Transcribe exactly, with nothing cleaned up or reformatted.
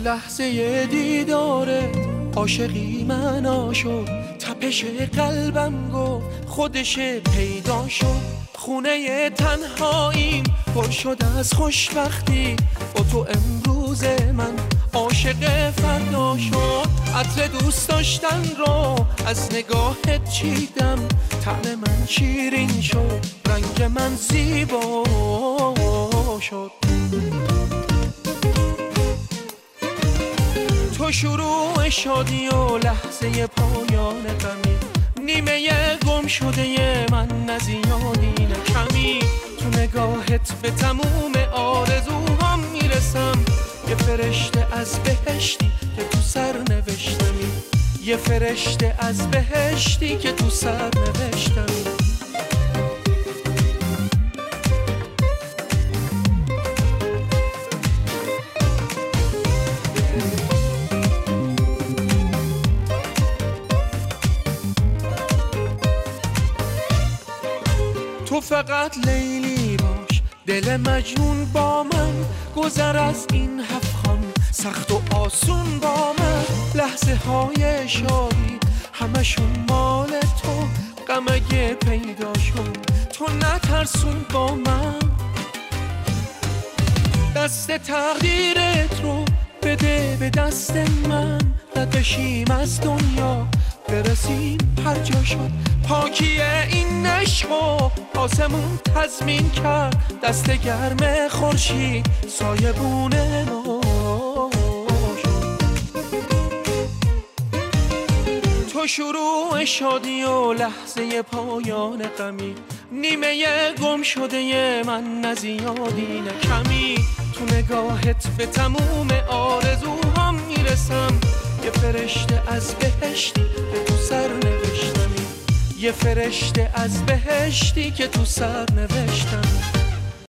لحظه دیدارت عاشقی من آشد، تپش قلبم گفت خودش پیدا شد. خونه تنهاییم پر شد از خوشبختی، با تو امروز من عاشق فردا شد. عطر دوست داشتن رو از نگاهت چیدم، طعم من شیرین شد، رنگ من زیبا شد. تو شروع شادی و لحظه پایان غمی، نیمه گم شده من نزیادی نکمی. تو نگاهت به تموم آرزوهام میرسم، یه فرشته از بهشتی که تو سر نوشتمی، یه فرشته از بهشتی که تو سر نوشتمی. تو فقط لیلی باش، دل مجنون با من، گذر از این هفخان سخت و آسون با من. لحظه های شادی همشون مال تو، غم اگه پیدا شد تو نترسون با من. دست تقدیرت رو بده به دست من، رد بشیم از دنیا برسیم هر جا شد. پاکی این عشقو آسمون تضمین کرد، دست گرم خورشید سایبون ما شد. تو شروع شادی و لحظه پایان غمی، نیمه گم شده من نزیادی نکمی. تو نگاهت به تموم آرزوهام میرسم، یه فرشته از بهشتی که تو سر نوشتمی، یه فرشته از بهشتی که تو سر نوشتم.